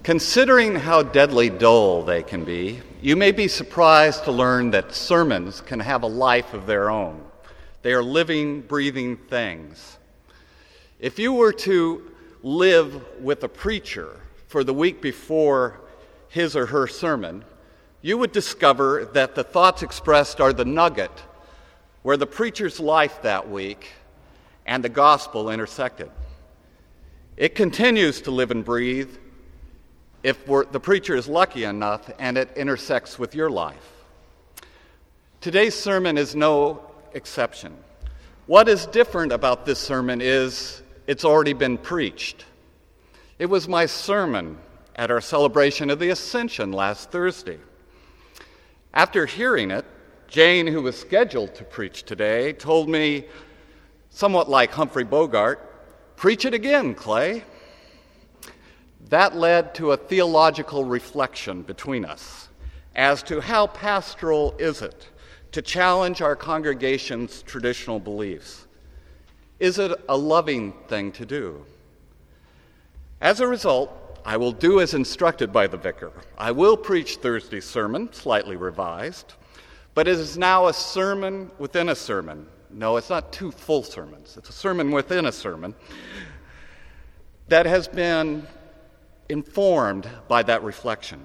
Considering how deadly dull they can be, you may be surprised to learn that sermons can have a life of their own. They are living, breathing things. If you were to live with a preacher for the week before his or her sermon, you would discover that the thoughts expressed are the nugget where the preacher's life that week and the gospel intersected. It continues to live and breathe if the preacher is lucky enough and it intersects with your life. Today's sermon is no exception. What is different about this sermon is it's already been preached. It was my sermon at our celebration of the Ascension last Thursday. After hearing it, Jane, who was scheduled to preach today, told me, somewhat like Humphrey Bogart, "Preach it again, Clay." That led to a theological reflection between us as to how pastoral is it to challenge our congregation's traditional beliefs. Is it a loving thing to do? As a result, I will do as instructed by the vicar. I will preach Thursday's sermon, slightly revised, but it is now a sermon within a sermon. No, it's not two full sermons. It's a sermon within a sermon that has been informed by that reflection.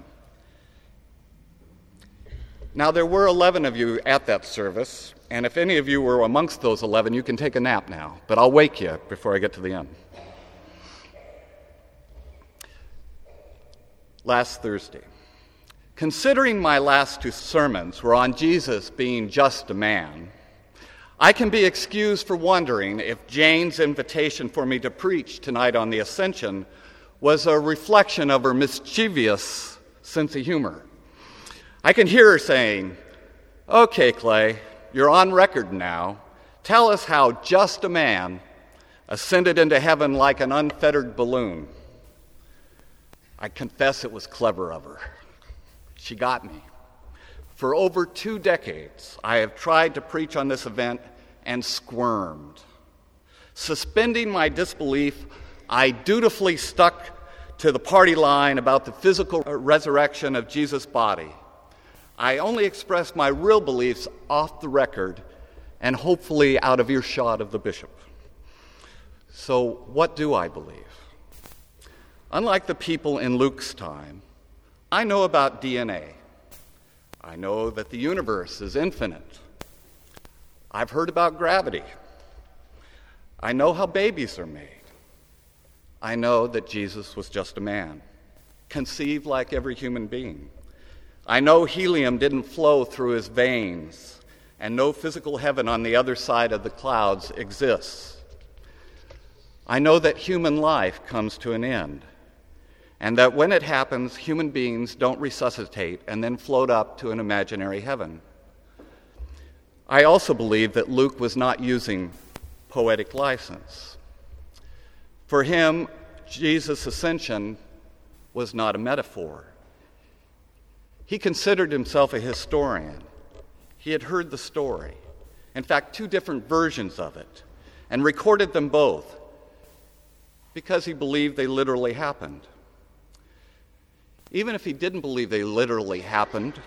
Now, there were 11 of you at that service, and if any of you were amongst those 11, you can take a nap now, but I'll wake you before I get to the end. Last Thursday, considering my last two sermons were on Jesus being just a man, I can be excused for wondering if Jane's invitation for me to preach tonight on the Ascension was a reflection of her mischievous sense of humor. I can hear her saying, "Okay, Clay, you're on record now. Tell us how just a man ascended into heaven like an unfettered balloon." I confess it was clever of her. She got me. For over 2 decades, I have tried to preach on this event and squirmed. Suspending my disbelief, I dutifully stuck to the party line about the physical resurrection of Jesus' body. I only expressed my real beliefs off the record and hopefully out of earshot of the bishop. So what do I believe? Unlike the people in Luke's time, I know about DNA. I know that the universe is infinite. I've heard about gravity. I know how babies are made. I know that Jesus was just a man, conceived like every human being. I know helium didn't flow through his veins, and no physical heaven on the other side of the clouds exists. I know that human life comes to an end, and that when it happens, human beings don't resuscitate and then float up to an imaginary heaven. I also believe that Luke was not using poetic license. For him, Jesus' ascension was not a metaphor. He considered himself a historian. He had heard the story, in fact, 2 different versions of it, and recorded them both because he believed they literally happened. Even if he didn't believe they literally happened,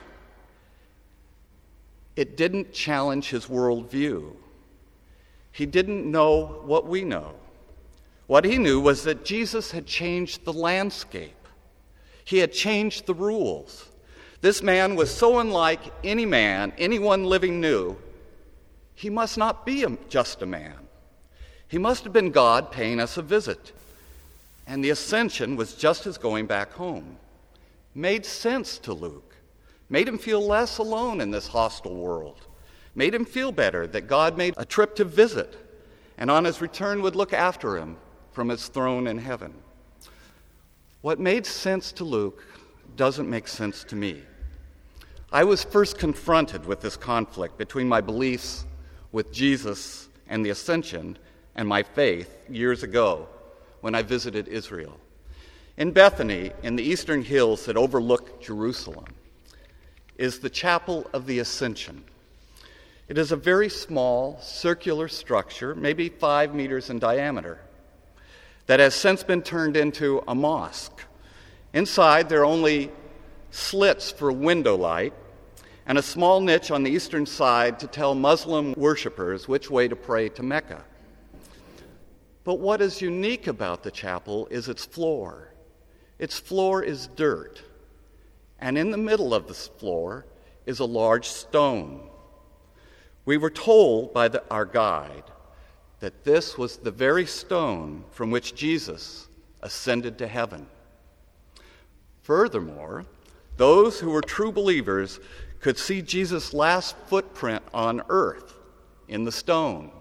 it didn't challenge his worldview. He didn't know what we know. What he knew was that Jesus had changed the landscape. He had changed the rules. This man was so unlike any man anyone living knew, he must not be just a man. He must have been God paying us a visit. And the ascension was just as going back home. Made sense to Luke. Made him feel less alone in this hostile world. Made him feel better that God made a trip to visit, and on his return would look after him from his throne in heaven. What made sense to Luke doesn't make sense to me. I was first confronted with this conflict between my beliefs with Jesus and the Ascension and my faith years ago when I visited Israel. In Bethany, in the eastern hills that overlook Jerusalem, is the Chapel of the Ascension. It is a very small, circular structure, maybe 5 meters in diameter, that has since been turned into a mosque Inside, there are only slits for window light and a small niche on the eastern side to tell Muslim worshipers which way to pray to Mecca. But what is unique about the chapel is its floor. Its floor is dirt, and in the middle of this floor is a large stone. We were told by our guide that this was the very stone from which Jesus ascended to heaven. Furthermore, those who were true believers could see Jesus' last footprint on earth in the stone.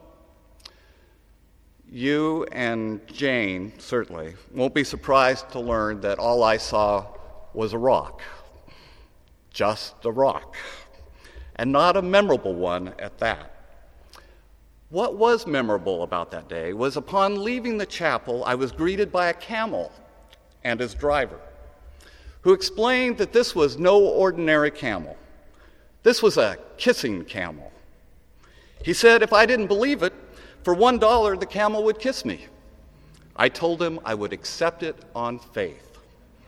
You and Jane, certainly, won't be surprised to learn that all I saw was a rock. Just a rock. And not a memorable one at that. What was memorable about that day was upon leaving the chapel, I was greeted by a camel and his driver, who explained that this was no ordinary camel. This was a kissing camel. He said if I didn't believe it, for $1 the camel would kiss me. I told him I would accept it on faith.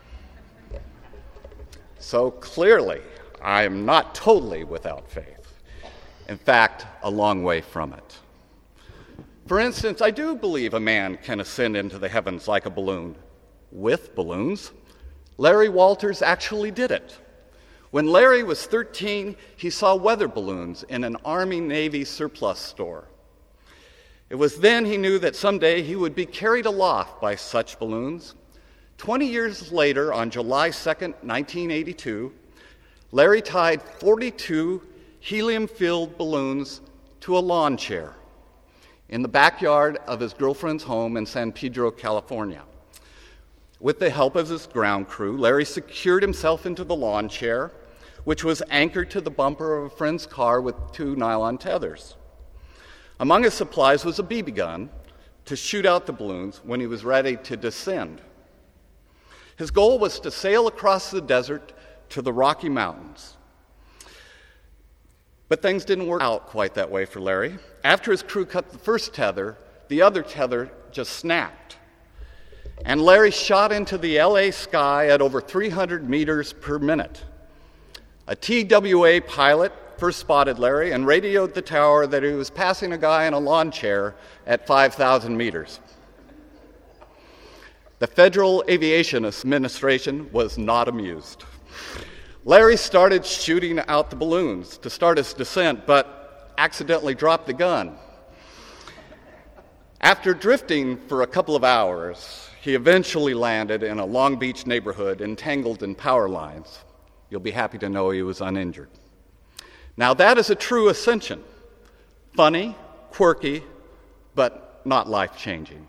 So clearly, I am not totally without faith. In fact, a long way from it. For instance, I do believe a man can ascend into the heavens like a balloon, with balloons. Larry Walters actually did it. When Larry was 13, he saw weather balloons in an Army-Navy surplus store. It was then he knew that someday he would be carried aloft by such balloons. 20 years later, on July 2nd, 1982, Larry tied 42 helium-filled balloons to a lawn chair in the backyard of his girlfriend's home in San Pedro, California. With the help of his ground crew, Larry secured himself into the lawn chair, which was anchored to the bumper of a friend's car with 2 nylon tethers. Among his supplies was a BB gun to shoot out the balloons when he was ready to descend. His goal was to sail across the desert to the Rocky Mountains. But things didn't work out quite that way for Larry. After his crew cut the first tether, the other tether just snapped. And Larry shot into the LA sky at over 300 meters per minute. A TWA pilot first spotted Larry and radioed the tower that he was passing a guy in a lawn chair at 5,000 meters. The Federal Aviation Administration was not amused. Larry started shooting out the balloons to start his descent, but accidentally dropped the gun. After drifting for a couple of hours, he eventually landed in a Long Beach neighborhood entangled in power lines. You'll be happy to know he was uninjured. Now that is a true ascension. Funny, quirky, but not life-changing.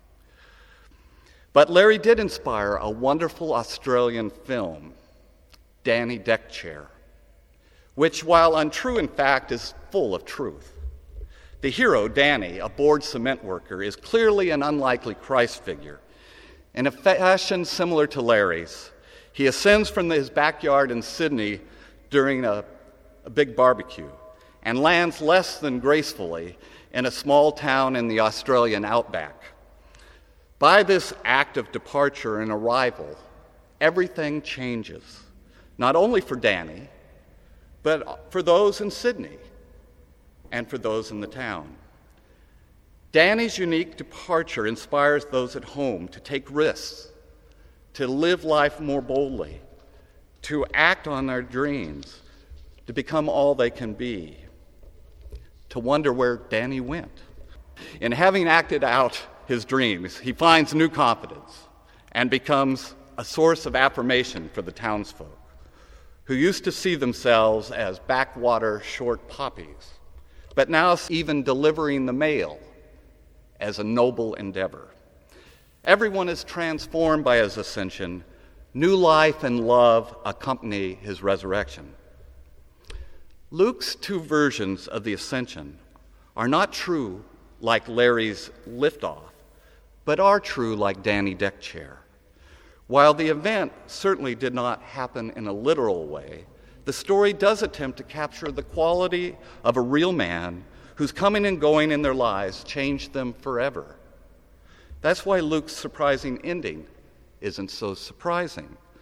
But Larry did inspire a wonderful Australian film, Danny Deck Chair, which, while untrue in fact, is full of truth. The hero, Danny, a bored cement worker, is clearly an unlikely Christ figure. In a fashion similar to Larry's, he ascends from his backyard in Sydney during a big barbecue and lands less than gracefully in a small town in the Australian outback. By this act of departure and arrival, everything changes, not only for Danny, but for those in Sydney and for those in the town. Danny's unique departure inspires those at home to take risks, to live life more boldly, to act on their dreams, to become all they can be, to wonder where Danny went. In having acted out his dreams, he finds new confidence and becomes a source of affirmation for the townsfolk, who used to see themselves as backwater short poppies, but now even delivering the mail as a noble endeavor. Everyone is transformed by his ascension. New life and love accompany his resurrection. Luke's 2 versions of the ascension are not true like Larry's liftoff, but are true like Danny Deck Chair. While the event certainly did not happen in a literal way, the story does attempt to capture the quality of a real man whose coming and going in their lives changed them forever. That's why Luke's surprising ending isn't so surprising.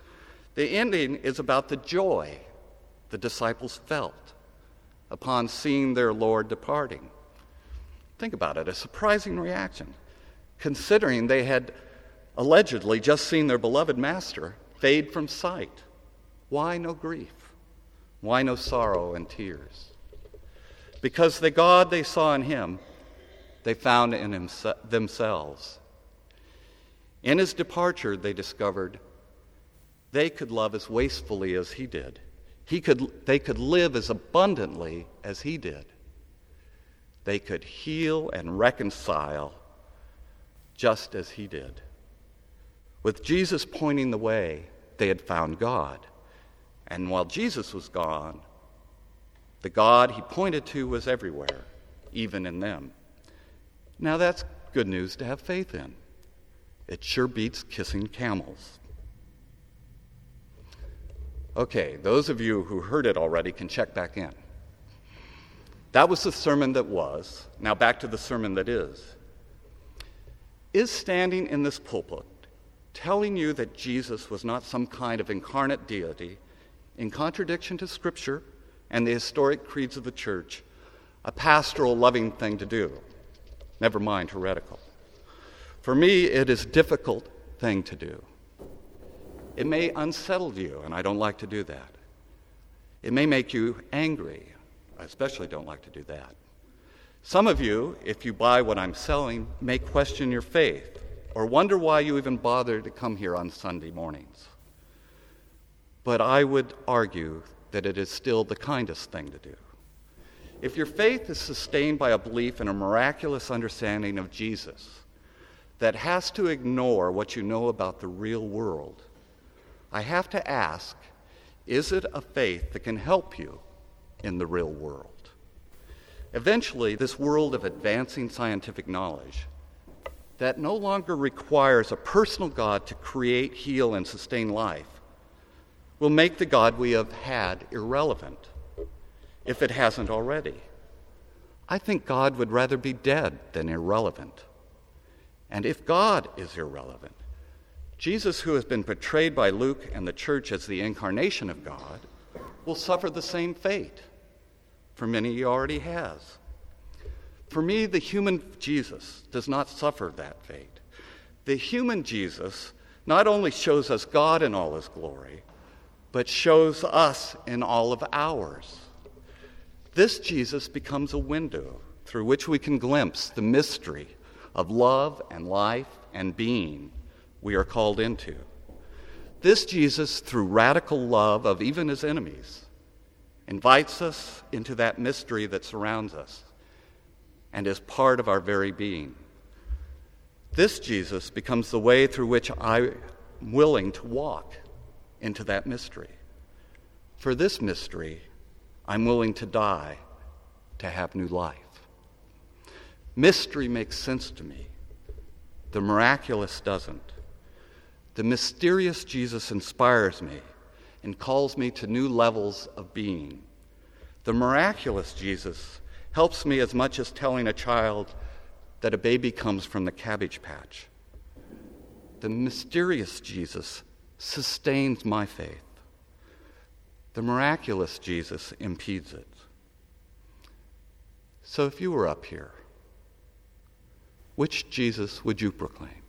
The ending is about the joy the disciples felt upon seeing their Lord departing. Think about it, a surprising reaction, considering they had allegedly just seen their beloved master fade from sight. Why no grief? Why no sorrow and tears? Because the God they saw in him, they found in themselves. In his departure, they discovered they could love as wastefully as he did. They could live as abundantly as he did. They could heal and reconcile just as he did. With Jesus pointing the way, they had found God. And while Jesus was gone, the God he pointed to was everywhere, even in them. Now that's good news to have faith in. It sure beats kissing camels. Okay, those of you who heard it already can check back in. That was the sermon that was. Now back to the sermon that is. Is standing in this pulpit telling you that Jesus was not some kind of incarnate deity, in contradiction to Scripture and the historic creeds of the church, a pastoral, loving thing to do, never mind heretical? For me, it is a difficult thing to do. It may unsettle you, and I don't like to do that. It may make you angry. I especially don't like to do that. Some of you, if you buy what I'm selling, may question your faith or wonder why you even bother to come here on Sunday mornings. But I would argue that it is still the kindest thing to do. If your faith is sustained by a belief in a miraculous understanding of Jesus that has to ignore what you know about the real world, I have to ask, is it a faith that can help you in the real world? Eventually, this world of advancing scientific knowledge that no longer requires a personal God to create, heal, and sustain life will make the God we have had irrelevant, if it hasn't already. I think God would rather be dead than irrelevant. And if God is irrelevant, Jesus, who has been portrayed by Luke and the church as the incarnation of God, will suffer the same fate. For many, he already has. For me, the human Jesus does not suffer that fate. The human Jesus not only shows us God in all his glory, but shows us in all of ours. This Jesus becomes a window through which we can glimpse the mystery of love and life and being we are called into. This Jesus, through radical love of even his enemies, invites us into that mystery that surrounds us and is part of our very being. This Jesus becomes the way through which I'm willing to walk into that mystery. For this mystery, I'm willing to die to have new life. Mystery makes sense to me. The miraculous doesn't. The mysterious Jesus inspires me and calls me to new levels of being. The miraculous Jesus helps me as much as telling a child that a baby comes from the cabbage patch. The mysterious Jesus sustains my faith. The miraculous Jesus impedes it. So if you were up here, which Jesus would you proclaim?